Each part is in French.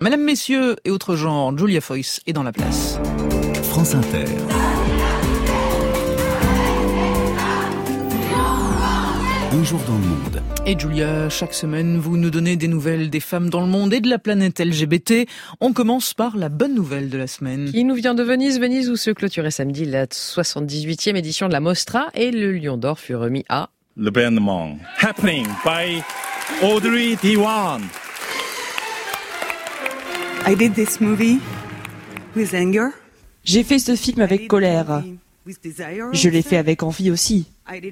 Mesdames, messieurs et autres genres, Julia Foyce est dans la place. France Inter. Un jour dans le monde. Et Julia, chaque semaine, vous nous donnez des nouvelles des femmes dans le monde et de la planète LGBT. On commence par la bonne nouvelle de la semaine. Qui nous vient de Venise où se clôturait samedi la 78e édition de la Mostra et le Lion d'Or fut remis à... Le Bernement. Happening by Audrey Diwan. I did this movie with anger. J'ai fait ce film avec colère. Je l'ai fait avec envie aussi.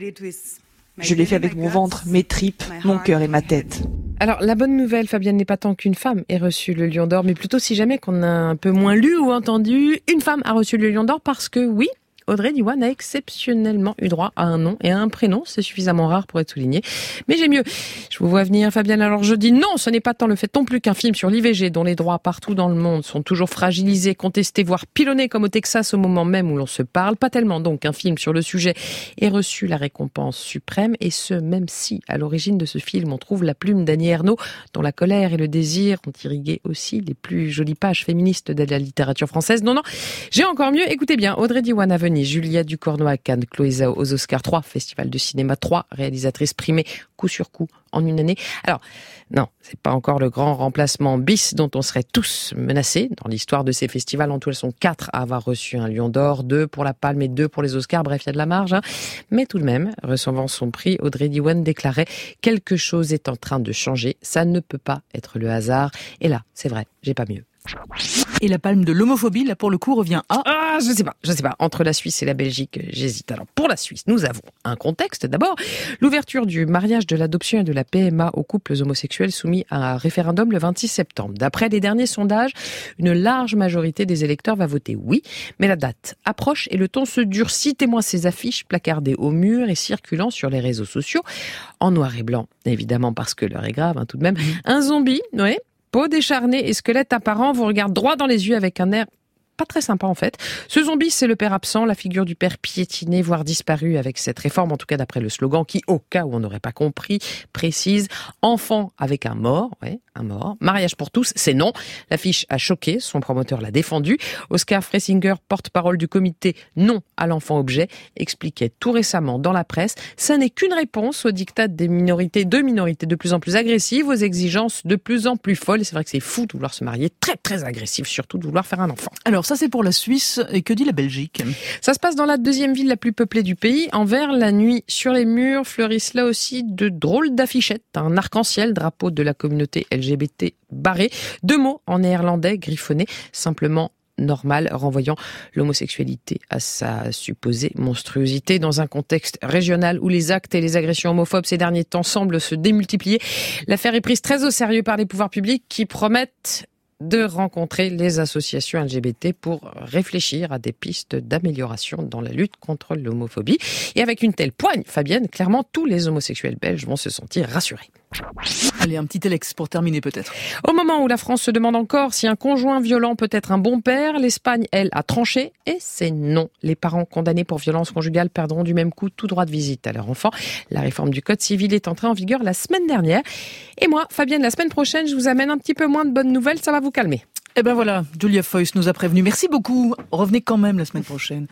Je l'ai fait avec mon ventre, mes tripes, mon cœur et ma tête. Alors, la bonne nouvelle, Fabienne, n'est pas tant qu'une femme ait reçu le Lion d'Or, mais plutôt, si jamais qu'on a un peu moins lu ou entendu, une femme a reçu le Lion d'Or parce que, oui, Audrey Diwan a exceptionnellement eu droit à un nom et à un prénom. C'est suffisamment rare pour être souligné. Mais j'ai mieux. Je vous vois venir, Fabienne. Alors je dis non, ce n'est pas tant le fait non plus qu'un film sur l'IVG, dont les droits partout dans le monde sont toujours fragilisés, contestés, voire pilonnés comme au Texas au moment même où l'on se parle. Pas tellement donc qu'un film sur le sujet ait reçu la récompense suprême. Et ce, même si, à l'origine de ce film, on trouve la plume d'Annie Ernaux, dont la colère et le désir ont irrigué aussi les plus jolies pages féministes de la littérature française. Non, j'ai encore mieux. Écoutez bien, Audrey Diwan à Venise, Juliette Ducournau à Cannes, Chloé Zhao aux Oscars, 3 festivals de cinéma, 3 réalisatrices primées coup sur coup en une année. Alors, non, c'est pas encore le grand remplacement bis dont on serait tous menacés. Dans l'histoire de ces festivals, en tout, elles sont 4 à avoir reçu un Lion d'Or, 2 pour la Palme et 2 pour les Oscars. Bref, il y a de la marge. Mais tout de même, recevant son prix, Audrey Diwan déclarait « Quelque chose est en train de changer. Ça ne peut pas être le hasard. » Et là, c'est vrai, j'ai pas mieux. Et la palme de l'homophobie, là, pour le coup, revient à... Ah, je sais pas. Entre la Suisse et la Belgique, j'hésite. Alors, pour la Suisse, nous avons un contexte. D'abord, l'ouverture du mariage, de l'adoption et de la PMA aux couples homosexuels soumis à un référendum le 26 septembre. D'après les derniers sondages, une large majorité des électeurs va voter oui. Mais la date approche et le ton se durcit, témoin ces affiches placardées au mur et circulant sur les réseaux sociaux. En noir et blanc, évidemment, parce que l'heure est grave, tout de même. Un zombie, ouais. Peau décharnée et squelette apparent vous regarde droit dans les yeux avec un air pas très sympa en fait. Ce zombie, c'est le père absent, la figure du père piétiné, voire disparu avec cette réforme, en tout cas d'après le slogan qui, au cas où on n'aurait pas compris, précise « Enfant avec un mort », ouais, un mort. Mariage pour tous, c'est non. L'affiche a choqué, son promoteur l'a défendu. Oscar Freisinger, porte-parole du comité Non à l'enfant objet, expliquait tout récemment dans la presse « Ça n'est qu'une réponse aux diktats des minorités de plus en plus agressives, aux exigences de plus en plus folles. » C'est vrai que c'est fou de vouloir se marier, très très agressif, surtout de vouloir faire un enfant. Alors ça c'est pour la Suisse, et que dit la Belgique ? Ça se passe dans la deuxième ville la plus peuplée du pays. Anvers, la nuit, sur les murs, fleurissent là aussi de drôles d'affichettes. Un arc-en-ciel, drapeau de la communauté LGBT barré. 2 mots en néerlandais griffonnés, simplement normal, renvoyant l'homosexualité à sa supposée monstruosité dans un contexte régional où les actes et les agressions homophobes ces derniers temps semblent se démultiplier. L'affaire est prise très au sérieux par les pouvoirs publics qui promettent de rencontrer les associations LGBT pour réfléchir à des pistes d'amélioration dans la lutte contre l'homophobie. Et avec une telle poigne, Fabienne, clairement tous les homosexuels belges vont se sentir rassurés. Allez, un petit Alex pour terminer peut-être. Au moment où la France se demande encore si un conjoint violent peut être un bon père, l'Espagne, elle, a tranché et c'est non. Les parents condamnés pour violence conjugale perdront du même coup tout droit de visite à leur enfant. La réforme du Code civil est entrée en vigueur la semaine dernière. Et moi, Fabienne, la semaine prochaine, je vous amène un petit peu moins de bonnes nouvelles, ça va vous calmer. Eh ben voilà, Julia Foyce nous a prévenu. Merci beaucoup. Revenez quand même la semaine prochaine.